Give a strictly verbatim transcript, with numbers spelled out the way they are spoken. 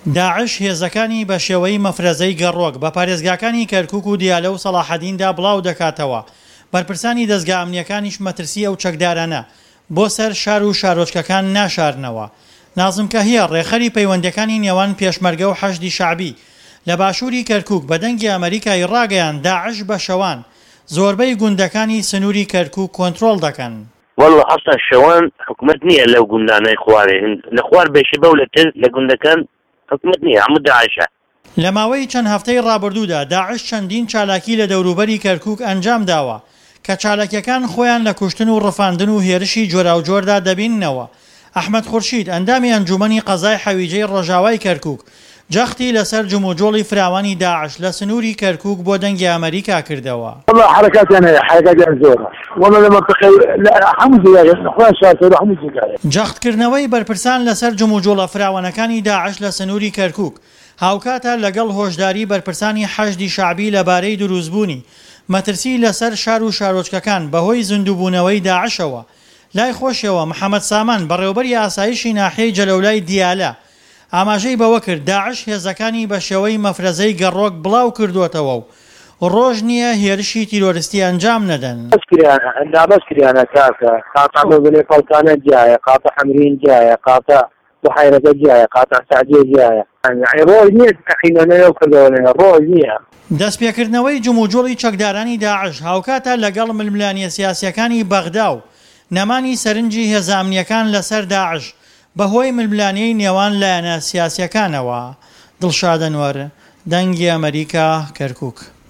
داعش هێزەکانی بە شێوەی مەفرەزەی گەڕۆک بە پارێزگاکانی کەرکووک و دیالە و سەلاحەدیندا بڵاو دەکاتەوە. بەرپرسانی دەستگا ئەمنیەکانیش مەترسی ئەو چەکدارانە بۆ سەر شار و شارۆچکەکان ناشارنەوە. نازم کەهیە ڕێخەری پەیوەندەکانی نێوان پێشمەرگە و حەشدی شعبی لە باشووری کەرکووک بە دەنگی ئەمریکای ڕاگەیان داعش بە شەوان زۆربەی گوندەکانی سنووری کەرکووک کۆنتڕۆڵ دەکەن. والله ئەستا شەوان حکومت نییە لەو گوندانەی خوارێ لە خوار بێشە بەو لەتر لە گوندەکان حکومت نییە هەموو داعشە. لە ماوەی چەند هەفتەی ڕابردوودا داعش چەندین چالاکی لە دەوروبەری کەرکووک ئەنجام داوە کە چالاکیەکان خۆیان لە کوشتن و ڕفاندن و هێرشی جۆرا و جۆردا دەبیننەوە. ئەحمەد خورشید ئەندامی ئەنجومەنی قەزای حەویجەی ڕۆژاوای کەرکووک جەختی لەسەر جموجۆڵی فراوانی داعش لە سنووری کەرکووک بۆ دەنگی ئەمریکا کردەوە. والله حرکاتیان هەیە حرکاتیان زۆرە والله لە مەنطقەی هەموو جێگایە خوان شارتەوە هەموو جێگایە. جەختکردنەوەی بەرپرسان لەسەر جموجۆڵە فراوانەکانی داعش لە سنووری کەرکووک هاوکاتە لەگەڵ هۆشداری بەرپرسانی حەشدی شعبی لەبارەی دروستبوونی مەترسی لەسەر شار و شارۆچکەکان بەهۆی زیندووبوونەوەی داعشەوە. لای خۆشەوە محەممەد سامان بەڕێوەبەری ئاسایشی ناحیەی جەلەولای دیالە ئاماژەی بەوە کرد داعش هێزەکانی بە شێوەی مەفرەزەی گەڕۆک بڵاو کردوتەوە و ڕۆژ نییە هێرشی تیرۆریستی ئەنجام نەدەن. دابەس کریانە کاکە قاتە بڵێ پەڵکانە جایە قاتە حەمرین جایە قاتە بحیرەکە جایە قاتە سعدیە جایە ڕۆژ نییە تەقینەوە کردەوە ڕۆژ نییە. دەستپێکردنەوەی جموجۆڵی چەکدارانی داعش هاوکاتە لەگەڵ ململانیە سیاسیەکانی بەغدا و نەمانی سەرنجی هێزامنیەکان لەسەر داعش بەهۆی ململانەی نێوان لایەنە سیاسیەکانەوە. دڵشاد ئەنوەر، دەنگی ئەمریکا، کەرکووک.